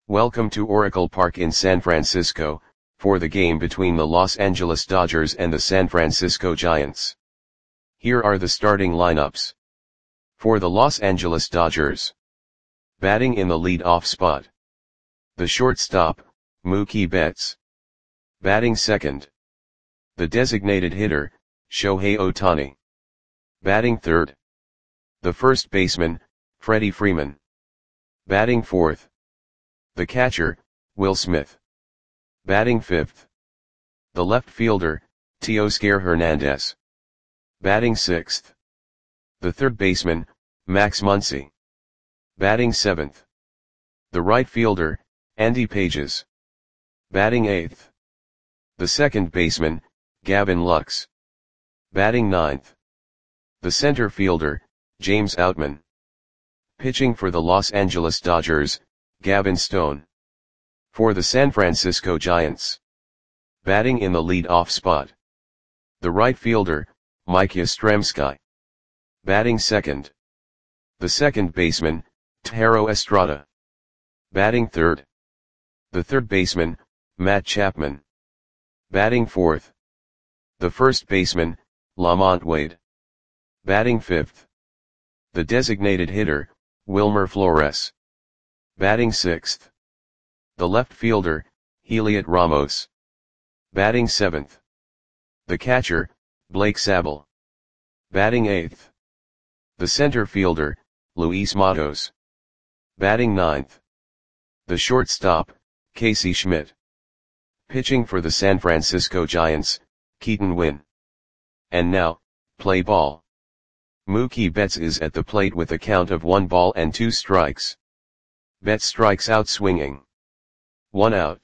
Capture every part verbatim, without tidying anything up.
Welcome to Oracle Park in San Francisco, for the game between the Los Angeles Dodgers and the San Francisco Giants. Here are the starting lineups. For the Los Angeles Dodgers. Batting in the lead-off spot. The shortstop, Mookie Betts. Batting second. The designated hitter, Shohei Ohtani. Batting third. The first baseman, Freddie Freeman. Batting fourth. The catcher, Will Smith. Batting fifth. The left fielder, Teoscar Hernandez. Batting sixth. The third baseman, Max Muncy. Batting seventh. The right fielder, Andy Pages. Batting eighth. The second baseman, Gavin Lux. Batting ninth. The center fielder, James Outman. Pitching for the Los Angeles Dodgers, Gavin Stone. For the San Francisco Giants. Batting in the lead-off spot. The right fielder, Mike Yastrzemski. Batting second. The second baseman, Thairo Estrada. Batting third. The third baseman, Matt Chapman. Batting fourth. The first baseman, Lamont Wade. Batting fifth. The designated hitter, Wilmer Flores. Batting sixth. The left fielder, Heliot Ramos. Batting seventh. The catcher, Blake Sabol. Batting eighth. The center fielder, Luis Matos. Batting ninth. The shortstop, Casey Schmidt. Pitching for the San Francisco Giants, Keaton Winn. And now, play ball. Mookie Betts is at the plate with a count of one ball and two strikes. Betts strikes out swinging. One out.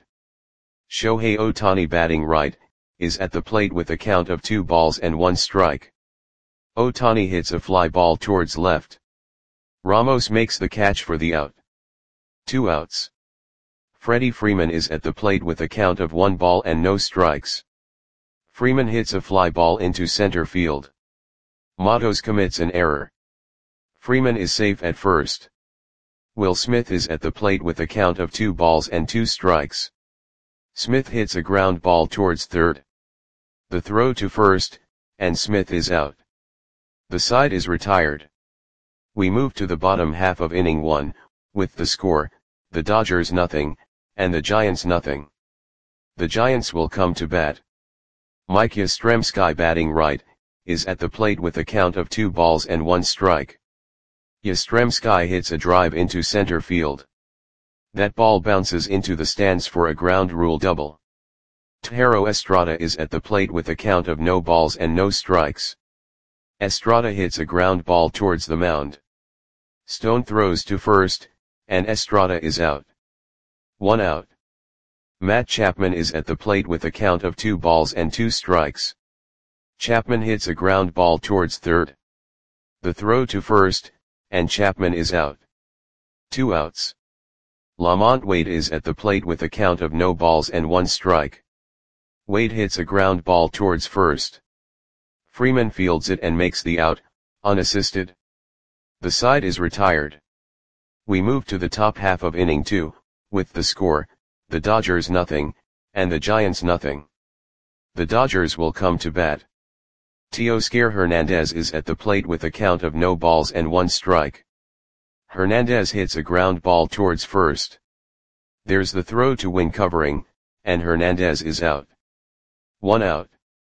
Shohei Ohtani batting right, is at the plate with a count of two balls and one strike. Ohtani hits a fly ball towards left. Ramos makes the catch for the out. Two outs. Freddie Freeman is at the plate with a count of one ball and no strikes. Freeman hits a fly ball into center field. Matos commits an error. Freeman is safe at first. Will Smith is at the plate with a count of two balls and two strikes. Smith hits a ground ball towards third. The throw to first, and Smith is out. The side is retired. We move to the bottom half of inning one, with the score, the Dodgers nothing, and the Giants nothing. The Giants will come to bat. Mike Yastrzemski batting right, is at the plate with a count of two balls and one strike. Yastrzemski hits a drive into center field. That ball bounces into the stands for a ground rule double. Thairo Estrada is at the plate with a count of no balls and no strikes. Estrada hits a ground ball towards the mound. Stone throws to first, and Estrada is out. One out. Matt Chapman is at the plate with a count of two balls and two strikes. Chapman hits a ground ball towards third. The throw to first, and Chapman is out. Two outs. Lamont Wade is at the plate with a count of no balls and one strike. Wade hits a ground ball towards first. Freeman fields it and makes the out, unassisted. The side is retired. We move to the top half of inning two, with the score, the Dodgers nothing, and the Giants nothing. The Dodgers will come to bat. Teoscar Hernandez is at the plate with a count of no balls and one strike. Hernandez hits a ground ball towards first. There's the throw to Winn covering, and Hernandez is out. One out.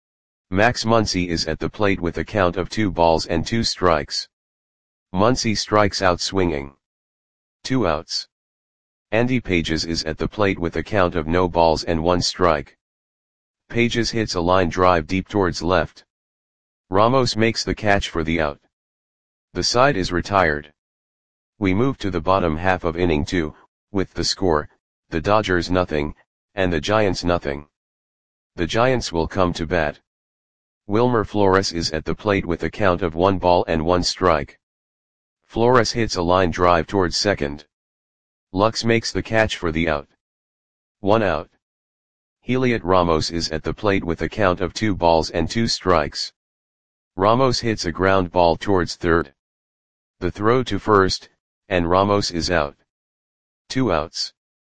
Max Muncy is at the plate with a count of two balls and two strikes. Muncy strikes out swinging. Two outs. Andy Pages is at the plate with a count of no balls and one strike. Pages hits a line drive deep towards left. Ramos makes the catch for the out. The side is retired. We move to the bottom half of inning two, with the score, the Dodgers nothing, and the Giants nothing. The Giants will come to bat. Wilmer Flores is at the plate with a count of one ball and one strike. Flores hits a line drive towards second. Lux makes the catch for the out. One out. Heliot Ramos is at the plate with a count of two balls and two strikes. Ramos hits a ground ball towards third. The throw to first, and Ramos is out. Two outs.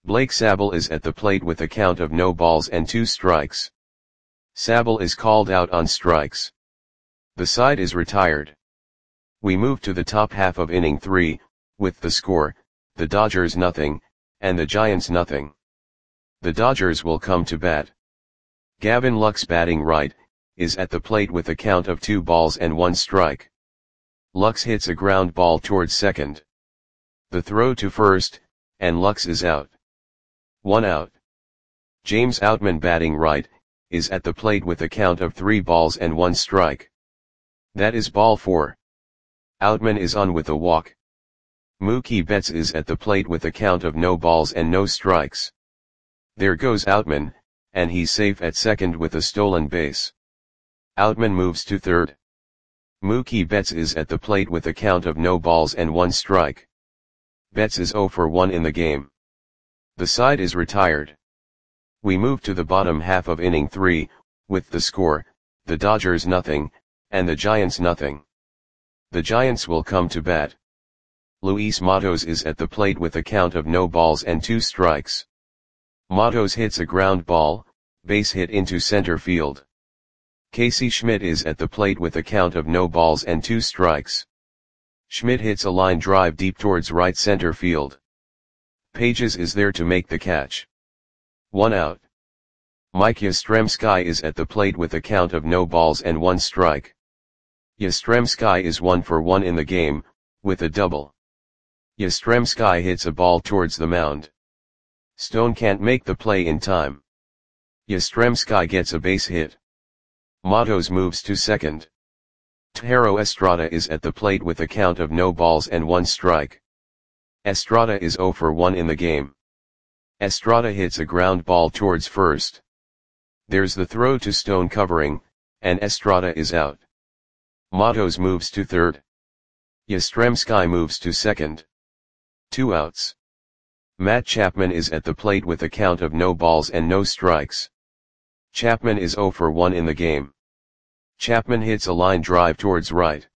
Blake Sabol is at the plate with a count of no balls and two strikes. Sabol is called out on strikes. The side is retired. We move to the top half of inning three, with the score, the Dodgers nothing, and the Giants nothing. The Dodgers will come to bat. Gavin Lux, batting right, is at the plate with a count of two balls and one strike. Lux hits a ground ball towards second. The throw to first, and Lux is out. One out. James Outman, batting right, is at the plate with a count of three balls and one strike. That is ball four. Outman is on with a walk. Mookie Betts is at the plate with a count of no balls and no strikes. There goes Outman, and he's safe at second with a stolen base. Outman moves to third. Mookie Betts is at the plate with a count of no balls and one strike. Betts is oh for one in the game. The side is retired. We move to the bottom half of inning three, with the score, the Dodgers nothing, and the Giants nothing. The Giants will come to bat. Luis Matos is at the plate with a count of no balls and two strikes. Matos hits a ground ball, base hit into center field. Casey Schmidt is at the plate with a count of no balls and two strikes. Schmidt hits a line drive deep towards right center field. Pages is there to make the catch. One out. Mike Yastrzemski is at the plate with a count of no balls and one strike. Yastrzemski is one for one in the game, with a double. Yastrzemski hits a ball towards the mound. Stone can't make the play in time. Yastrzemski gets a base hit. Matos moves to second. Thairo Estrada is at the plate with a count of no balls and one strike. Estrada is oh for one in the game. Estrada hits a ground ball towards first. There's the throw to Stone covering, and Estrada is out. Matos moves to third. Yastrzemski moves to second. Two outs. Matt Chapman is at the plate with a count of no balls and no strikes. Chapman is oh for one in the game. Chapman hits a line drive towards right.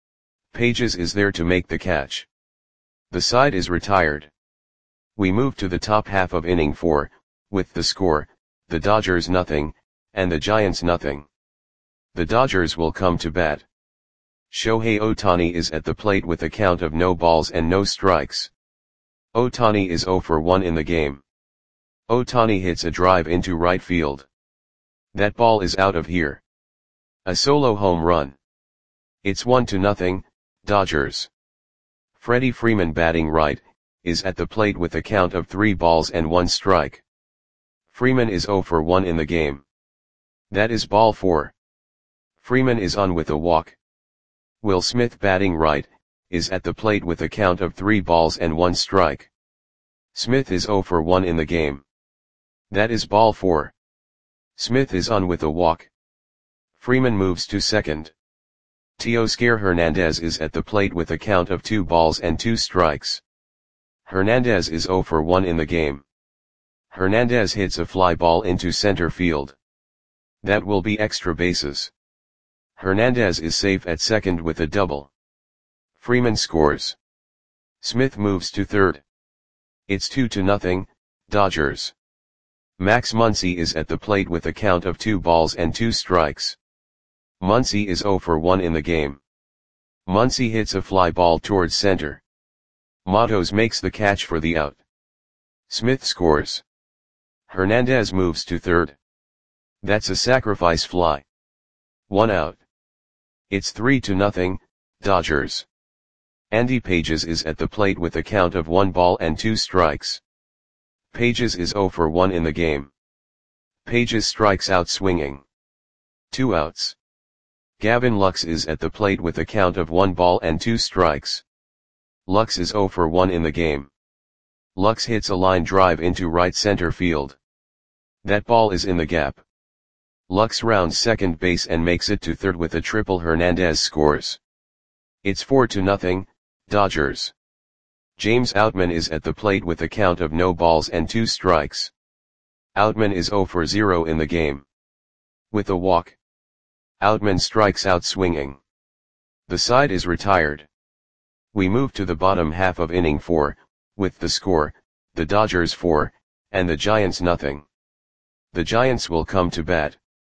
Pages is there to make the catch. The side is retired. We move to the top half of inning four, with the score, the Dodgers nothing, and the Giants nothing. The Dodgers will come to bat. Shohei Ohtani is at the plate with a count of no balls and no strikes. Ohtani is oh for one in the game. Ohtani hits a drive into right field. That ball is out of here. A solo home run. It's one to nothing, Dodgers. Freddie Freeman, batting right, is at the plate with a count of three balls and one strike. Freeman is oh for one in the game. That is ball four. Freeman is on with a walk. Will Smith, batting right, is at the plate with a count of three balls and one strike. Smith is oh for one in the game. That is ball four. Smith is on with a walk. Freeman moves to second. Teoscar Hernandez is at the plate with a count of two balls and two strikes. Hernandez is oh for one in the game. Hernandez hits a fly ball into center field. That will be extra bases. Hernandez is safe at second with a double. Freeman scores. Smith moves to third. It's two to nothing, Dodgers. Max Muncy is at the plate with a count of two balls and two strikes. Muncy is oh for one in the game. Muncy hits a fly ball towards center. Matos makes the catch for the out. Smith scores. Hernandez moves to third. That's a sacrifice fly. One out. It's three to nothing, Dodgers. Andy Pages is at the plate with a count of one ball and two strikes. Pages is oh for one in the game. Pages strikes out swinging. Two outs. Gavin Lux is at the plate with a count of one ball and two strikes. Lux is oh for one in the game. Lux hits a line drive into right center field. That ball is in the gap. Lux rounds second base and makes it to third with a triple. Hernandez scores. It's four to nothing, Dodgers. James Outman is at the plate with a count of no balls and two strikes. Outman is oh for zero in the game. With a walk. Outman strikes out swinging. The side is retired. We move to the bottom half of inning four, with the score, the Dodgers four, and the Giants nothing. The Giants will come to bat.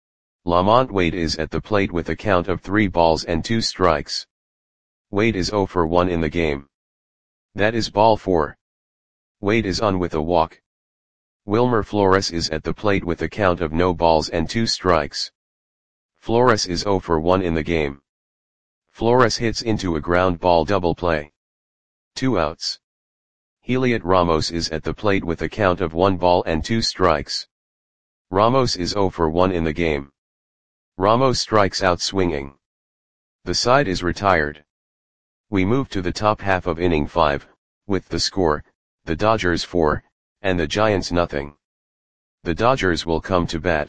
Lamont Wade is at the plate with a count of three balls and two strikes. Wade is oh for one in the game. That is ball four. Wade is on with a walk. Wilmer Flores is at the plate with a count of no balls and two strikes. Flores is oh for one in the game. Flores hits into a ground ball double play. Two outs. Heliot Ramos is at the plate with a count of one ball and two strikes. Ramos is oh for one in the game. Ramos strikes out swinging. The side is retired. We move to the top half of inning five, with the score, the Dodgers four, and the Giants nothing. The Dodgers will come to bat.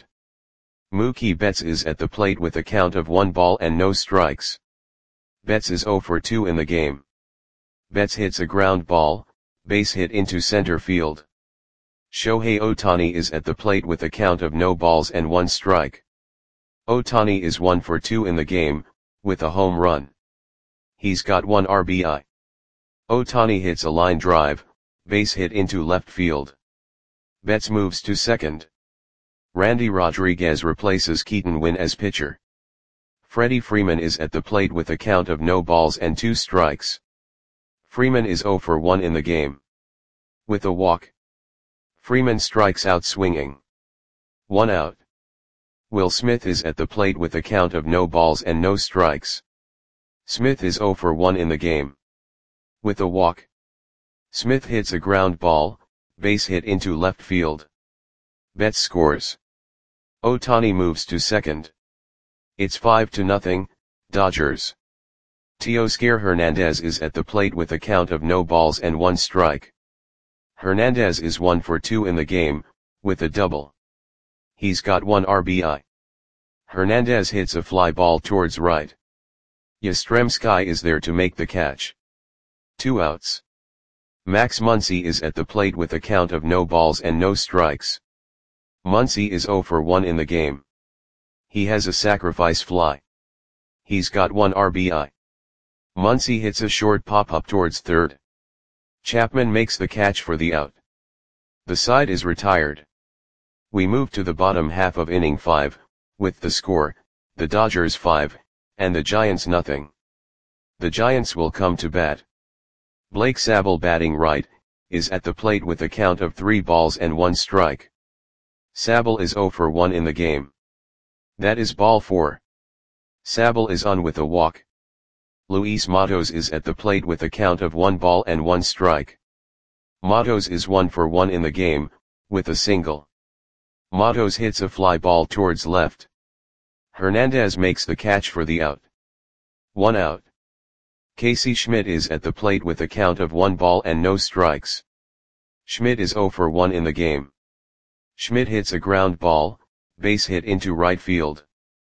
Mookie Betts is at the plate with a count of one ball and no strikes. Betts is oh for two in the game. Betts hits a ground ball, base hit into center field. Shohei Ohtani is at the plate with a count of no balls and one strike. Ohtani is one for two in the game, with a home run. He's got one R B I. Ohtani hits a line drive, base hit into left field. Betts moves to second. Randy Rodriguez replaces Keaton Winn as pitcher. Freddie Freeman is at the plate with a count of no balls and two strikes. Freeman is oh for one in the game. With a walk. Freeman strikes out swinging. One out. Will Smith is at the plate with a count of no balls and no strikes. Smith is oh for one in the game. With a walk. Smith hits a ground ball, base hit into left field. Betts scores. Ohtani moves to second. It's five to nothing, Dodgers. Teoscar Hernandez is at the plate with a count of no balls and one strike. Hernandez is one for two in the game, with a double. He's got one R B I. Hernandez hits a fly ball towards right. Yastrzemski is there to make the catch. Two outs. Max Muncy is at the plate with a count of no balls and no strikes. Muncy is oh for one in the game. He has a sacrifice fly. He's got one R B I. Muncy hits a short pop-up towards third. Chapman makes the catch for the out. The side is retired. We move to the bottom half of inning five, with the score, the Dodgers five, and the Giants nothing. The Giants will come to bat. Blake Sabol, batting right, is at the plate with a count of three balls and one strike. Sabol is oh for one in the game. That is ball four. Sabol is on with a walk. Luis Matos is at the plate with a count of one ball and one strike. Matos is one for one in the game, with a single. Matos hits a fly ball towards left. Hernandez makes the catch for the out. One out. Casey Schmidt is at the plate with a count of one ball and no strikes. Schmidt is oh for one in the game. Schmidt hits a ground ball, base hit into right field.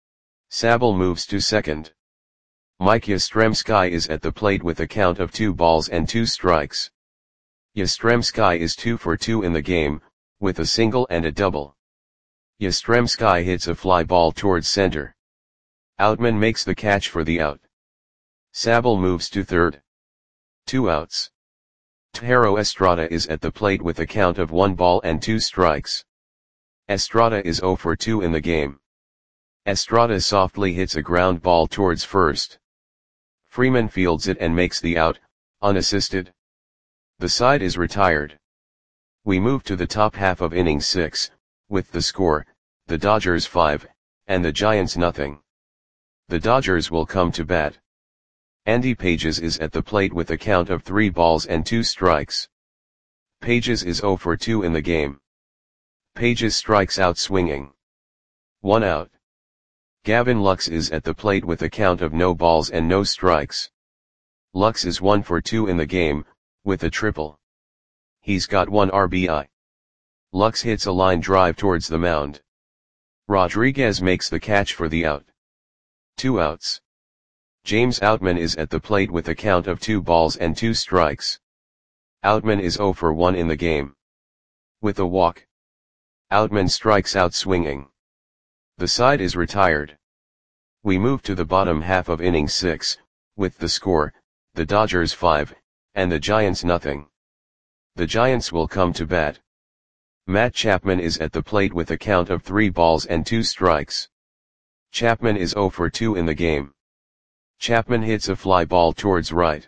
Sabol moves to second. Mike Yastrzemski is at the plate with a count of two balls and two strikes. Yastrzemski is two for two in the game, with a single and a double. Yastrzemski hits a fly ball towards center. Outman makes the catch for the out. Sabol moves to third. Two outs. Thairo Estrada is at the plate with a count of one ball and two strikes. Estrada is oh for two in the game. Estrada softly hits a ground ball towards first. Freeman fields it and makes the out, unassisted. The side is retired. We move to the top half of inning six, with the score, the Dodgers five, and the Giants nothing. The Dodgers will come to bat. Andy Pages is at the plate with a count of three balls and two strikes. Pages is oh for two in the game. Pages strikes out swinging. One out. Gavin Lux is at the plate with a count of no balls and no strikes. Lux is one for two in the game, with a triple. He's got one R B I. Lux hits a line drive towards the mound. Rodriguez makes the catch for the out. Two outs. James Outman is at the plate with a count of two balls and two strikes. Outman is oh for one in the game. With a walk. Outman strikes out swinging. The side is retired. We move to the bottom half of inning six, with the score, the Dodgers five, and the Giants nothing. The Giants will come to bat. Matt Chapman is at the plate with a count of three balls and two strikes. Chapman is zero for two in the game. Chapman hits a fly ball towards right.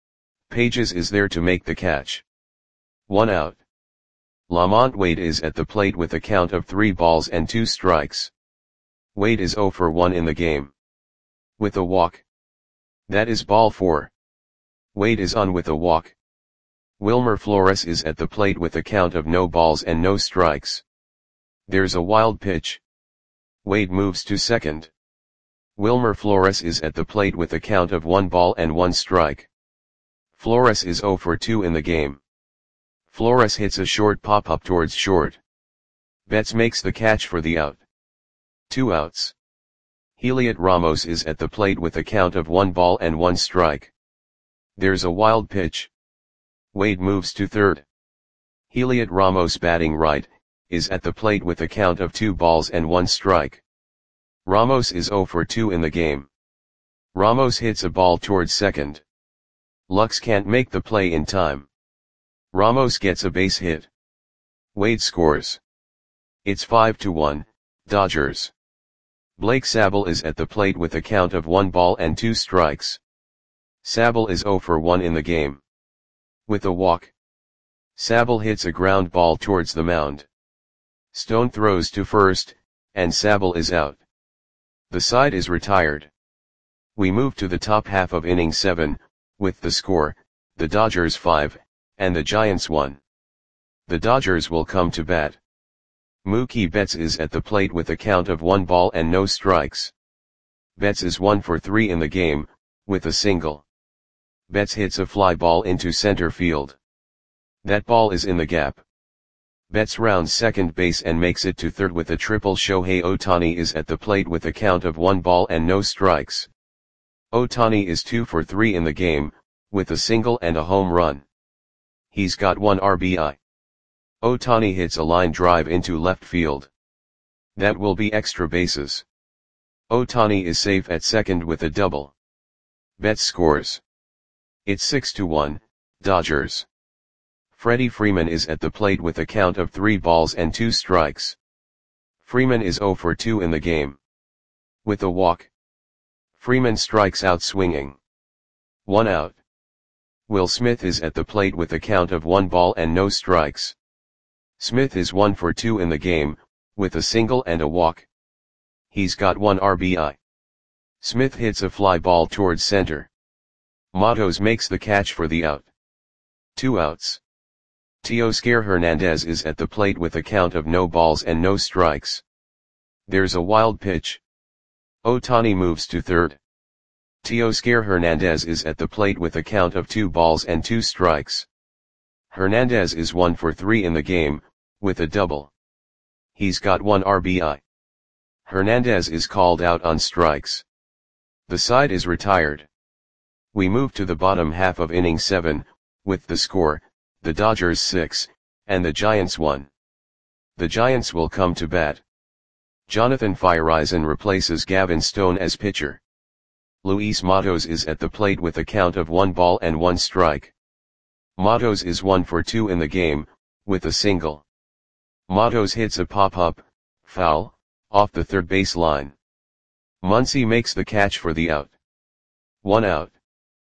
Pages is there to make the catch. One out. Lamont Wade is at the plate with a count of three balls and two strikes. Wade is zero for one in the game. With a walk. That is ball four. Wade is on with a walk. Wilmer Flores is at the plate with a count of no balls and no strikes. There's a wild pitch. Wade moves to second. Wilmer Flores is at the plate with a count of one ball and one strike. Flores is zero for two in the game. Flores hits a short pop-up towards short. Betts makes the catch for the out. Two outs. Heliot Ramos is at the plate with a count of one ball and one strike. There's a wild pitch. Wade moves to third. Heliot Ramos, batting right, is at the plate with a count of two balls and one strike. Ramos is zero for two in the game. Ramos hits a ball towards second. Lux can't make the play in time. Ramos gets a base hit. Wade scores. It's five to one, Dodgers. Blake Sabol is at the plate with a count of one ball and two strikes. Sabol is zero for one in the game. With a walk. Sabol hits a ground ball towards the mound. Stone throws to first, and Sabol is out. The side is retired. We move to the top half of inning seven, with the score, the Dodgers five, and the Giants one. The Dodgers will come to bat. Mookie Betts is at the plate with a count of one ball and no strikes. Betts is one for three in the game, with a single. Betts hits a fly ball into center field. That ball is in the gap. Betts rounds second base and makes it to third with a triple. Shohei Ohtani is at the plate with a count of one ball and no strikes. Ohtani is two for three in the game, with a single and a home run. He's got one R B I. Ohtani hits a line drive into left field. That will be extra bases. Ohtani is safe at second with a double. Betts scores. It's six to one, Dodgers. Freddie Freeman is at the plate with a count of three balls and two strikes. Freeman is zero for two in the game. With a walk. Freeman strikes out swinging. One out. Will Smith is at the plate with a count of one ball and no strikes. Smith is one for two in the game, with a single and a walk. He's got one R B I. Smith hits a fly ball towards center. Matos makes the catch for the out. Two outs. Teoscar Hernandez is at the plate with a count of no balls and no strikes. There's a wild pitch. Ohtani moves to third. Teoscar Hernandez is at the plate with a count of two balls and two strikes. Hernandez is one for three in the game, with a double. He's got one R B I. Hernandez is called out on strikes. The side is retired. We move to the bottom half of inning seven, with the score, the Dodgers six, and the Giants one. The Giants will come to bat. Jonathan Feyereisen replaces Gavin Stone as pitcher. Luis Matos is at the plate with a count of one ball and one strike. Matos is one for two in the game, with a single. Matos hits a pop-up, foul, off the third base line. Muncy makes the catch for the out. One out.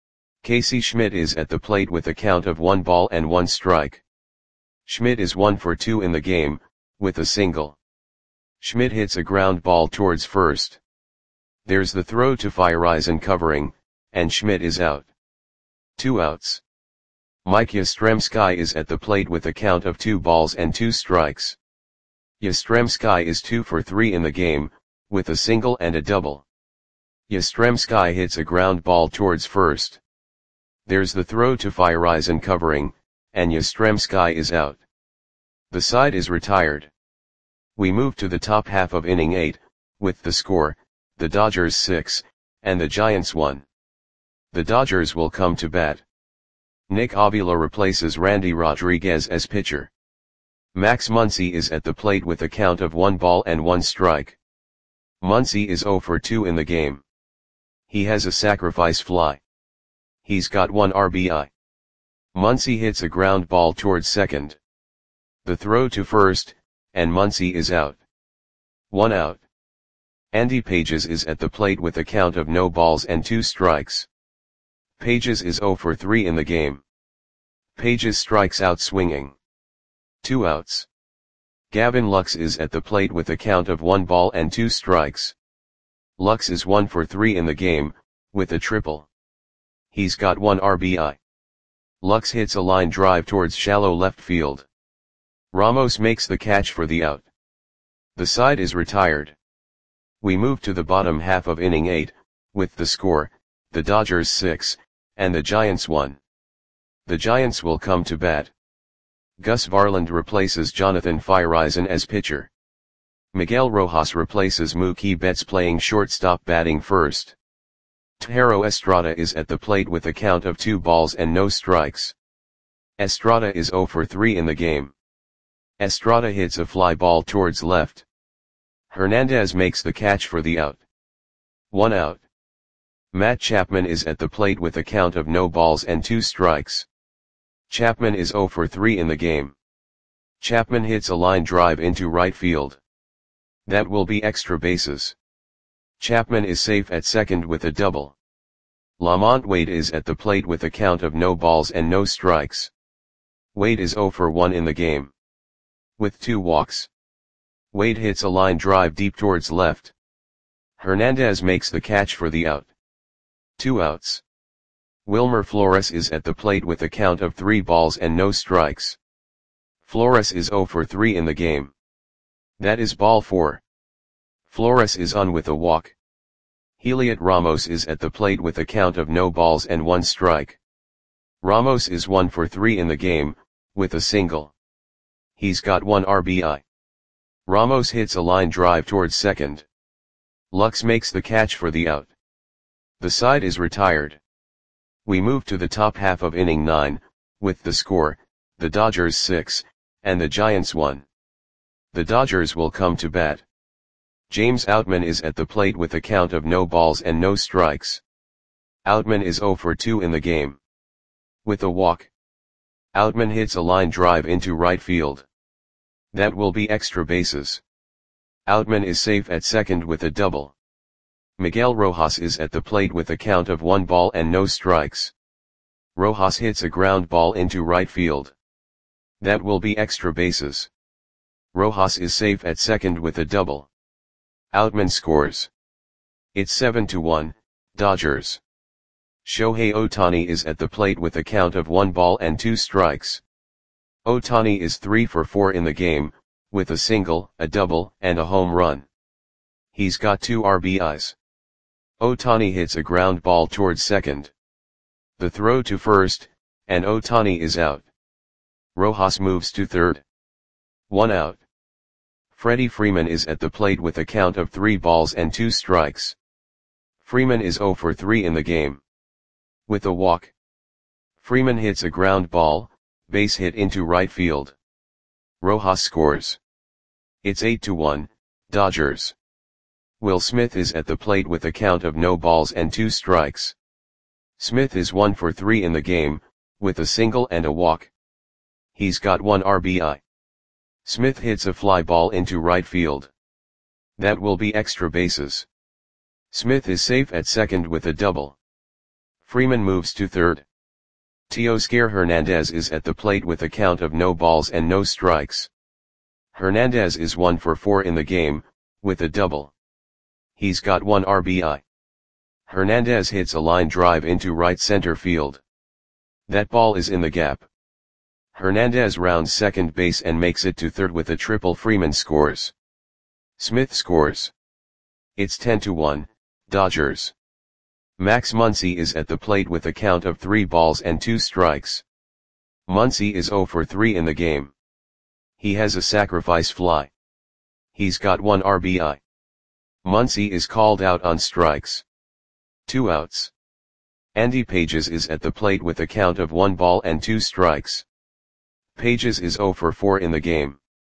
Casey Schmidt is at the plate with a count of one ball and one strike. Schmidt is one for two in the game, with a single. Schmidt hits a ground ball towards first. There's the throw to Feyereisen covering, and Schmidt is out. Two outs. Mike Yastrzemski is at the plate with a count of two balls and two strikes. Yastrzemski is two for three in the game, with a single and a double. Yastrzemski hits a ground ball towards first. There's the throw to Feyereisen covering, and Yastrzemski is out. The side is retired. We move to the top half of inning eight, with the score, the Dodgers six, and the Giants one. The Dodgers will come to bat. Nick Avila replaces Randy Rodriguez as pitcher. Max Muncy is at the plate with a count of one ball and one strike. Muncy is zero for two in the game. He has a sacrifice fly. He's got one R B I. Muncy hits a ground ball towards second. The throw to first, and Muncy is out. One out. Andy Pages is at the plate with a count of no balls and two strikes. Pages is zero for three in the game. Pages strikes out swinging. Two outs. Gavin Lux is at the plate with a count of one ball and two strikes. Lux is one for three in the game, with a triple. He's got one R B I. Lux hits a line drive towards shallow left field. Ramos makes the catch for the out. The side is retired. We move to the bottom half of inning eight, with the score, the Dodgers six, and the Giants one. The Giants will come to bat. Gus Varland replaces Jonathan Feyereisen as pitcher. Miguel Rojas replaces Mookie Betts playing shortstop batting first. Thairo Estrada is at the plate with a count of two balls and no strikes. Estrada is zero for three in the game. Estrada hits a fly ball towards left. Hernandez makes the catch for the out. One out. Matt Chapman is at the plate with a count of no balls and two strikes. Chapman is zero for three in the game. Chapman hits a line drive into right field. That will be extra bases. Chapman is safe at second with a double. Lamont Wade is at the plate with a count of no balls and no strikes. Wade is zero for one in the game. With two walks. Wade hits a line drive deep towards left. Hernandez makes the catch for the out. Two outs. Wilmer Flores is at the plate with a count of three balls and no strikes. Flores is zero for three in the game. That is ball four. Flores is on with a walk. Heliot Ramos is at the plate with a count of no balls and one strike. Ramos is one for three in the game, with a single. He's got one R B I. Ramos hits a line drive towards second. Lux makes the catch for the out. The side is retired. We move to the top half of inning nine, with the score, the Dodgers six, and the Giants one. The Dodgers will come to bat. James Outman is at the plate with a count of no balls and no strikes. Outman is zero for two in the game. With a walk. Outman hits a line drive into right field. That will be extra bases. Outman is safe at second with a double. Miguel Rojas is at the plate with a count of one ball and no strikes. Rojas hits a ground ball into right field. That will be extra bases. Rojas is safe at second with a double. Outman scores. It's seven to one, Dodgers. Shohei Ohtani is at the plate with a count of one ball and two strikes. Ohtani is three for four in the game, with a single, a double, and a home run. He's got two R B Is. Ohtani hits a ground ball towards second. The throw to first, and Ohtani is out. Rojas moves to third. One out. Freddie Freeman is at the plate with a count of three balls and two strikes. Freeman is zero for three in the game. With a walk. Freeman hits a ground ball, base hit into right field. Rojas scores. It's eight to one, Dodgers. Will Smith is at the plate with a count of no balls and two strikes. Smith is one for three in the game, with a single and a walk. He's got one R B I. Smith hits a fly ball into right field. That will be extra bases. Smith is safe at second with a double. Freeman moves to third. Teoscar Hernandez is at the plate with a count of no balls and no strikes. Hernandez is one for four in the game, with a double. He's got one R B I. Hernandez hits a line drive into right center field. That ball is in the gap. Hernandez rounds second base and makes it to third with a triple. Freeman scores. Smith scores. It's ten to one, Dodgers. Max Muncy is at the plate with a count of three balls and two strikes. Muncy is zero for three in the game. He has a sacrifice fly. He's got one R B I. Muncy is called out on strikes. Two outs. Andy Pages is at the plate with a count of one ball and two strikes. Pages is zero for four in the game.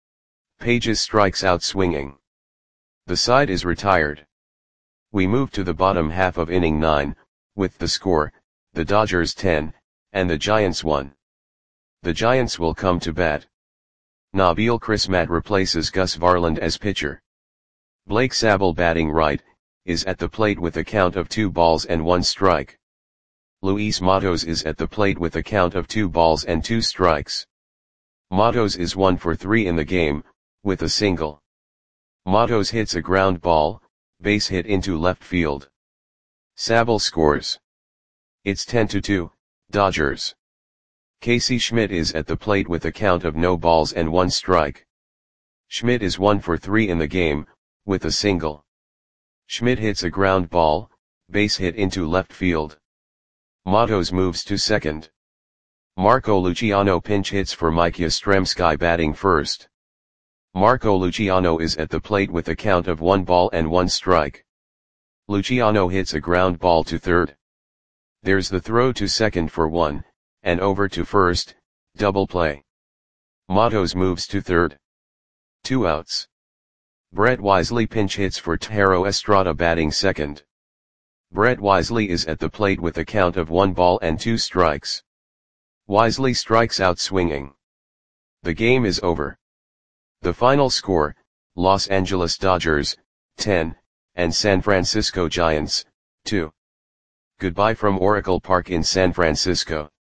Pages strikes out swinging. The side is retired. We move to the bottom half of inning nine, with the score, the Dodgers ten, and the Giants one. The Giants will come to bat. Nabil Crismatt replaces Gus Varland as pitcher. Blake Sabol batting right, is at the plate with a count of two balls and one strike. Luis Matos is at the plate with a count of two balls and two strikes. Matos is one for three in the game, with a single. Matos hits a ground ball, base hit into left field. Sabol scores. It's ten to two, Dodgers. Casey Schmidt is at the plate with a count of no balls and one strike. Schmidt is one for three in the game, with a single. Schmidt hits a ground ball, base hit into left field. Matos moves to second. Marco Luciano pinch hits for Mike Yastrzemski batting first. Marco Luciano is at the plate with a count of one ball and one strike. Luciano hits a ground ball to third. There's the throw to second for one, and over to first, double play. Matos moves to third. Two outs. Brett Wisely pinch hits for Thairo Estrada batting second. Brett Wisely is at the plate with a count of one ball and two strikes. Wisely strikes out swinging. The game is over. The final score, Los Angeles Dodgers, ten, and San Francisco Giants, two. Goodbye from Oracle Park in San Francisco.